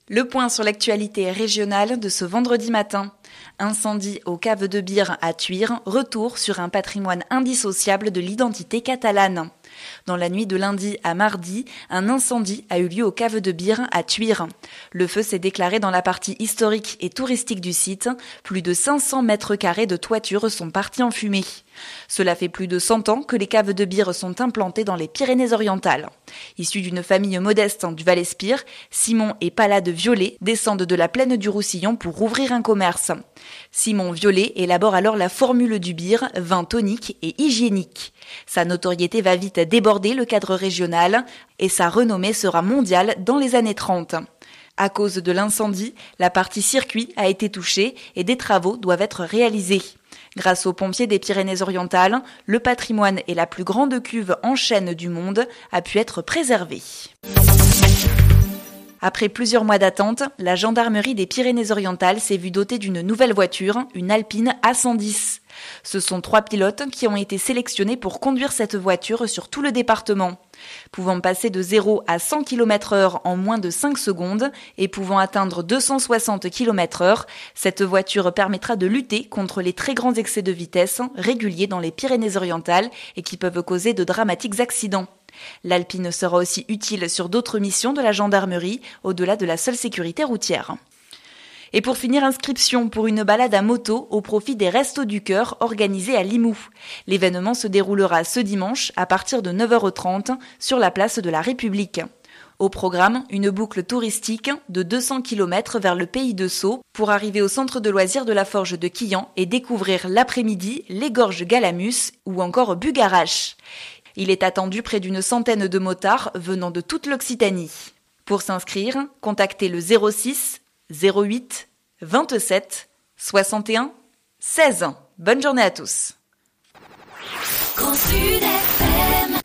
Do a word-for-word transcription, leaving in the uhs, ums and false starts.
Le point sur l'actualité régionale de ce vendredi matin. Incendie aux caves de bière à Thuir, retour sur un patrimoine indissociable de l'identité catalane. Dans la nuit de lundi à mardi, un incendie a eu lieu aux caves de bière à Thuir. Le feu s'est déclaré dans la partie historique et touristique du site. Plus de cinq cents mètres carrés de toiture sont partis en fumée. Cela fait plus de cent ans que les caves de bière sont implantées dans les Pyrénées-Orientales. Issus d'une famille modeste du Val-Espire, Simon et Palade Violet descendent de la plaine du Roussillon pour ouvrir un commerce. Simon Violet élabore alors la formule du bière, vin tonique et hygiénique. Sa notoriété va vite déborder le cadre régional et sa renommée sera mondiale dans les années trente. À cause de l'incendie, la partie circuit a été touchée et des travaux doivent être réalisés. Grâce aux pompiers des Pyrénées-Orientales, le patrimoine et la plus grande cuve en chêne du monde a pu être préservé. Après plusieurs mois d'attente, la gendarmerie des Pyrénées-Orientales s'est vue dotée d'une nouvelle voiture, une Alpine A cent dix. Ce sont trois pilotes qui ont été sélectionnés pour conduire cette voiture sur tout le département. Pouvant passer de zéro à cent kilomètres heure en moins de cinq secondes et pouvant atteindre deux cent soixante kilomètres heure, cette voiture permettra de lutter contre les très grands excès de vitesse réguliers dans les Pyrénées-Orientales et qui peuvent causer de dramatiques accidents. L'Alpine sera aussi utile sur d'autres missions de la gendarmerie, au-delà de la seule sécurité routière. Et pour finir, inscription pour une balade à moto au profit des Restos du Cœur organisés à Limoux. L'événement se déroulera ce dimanche à partir de neuf heures trente sur la place de la République. Au programme, une boucle touristique de deux cents kilomètres vers le pays de Sceaux pour arriver au centre de loisirs de la Forge de Quillan et découvrir l'après-midi les gorges Galamus ou encore Bugarache. Il est attendu près d'une centaine de motards venant de toute l'Occitanie. Pour s'inscrire, contactez le zéro six zéro huit vingt-sept soixante et un seize. Bonne journée à tous. Grand Sud-Est.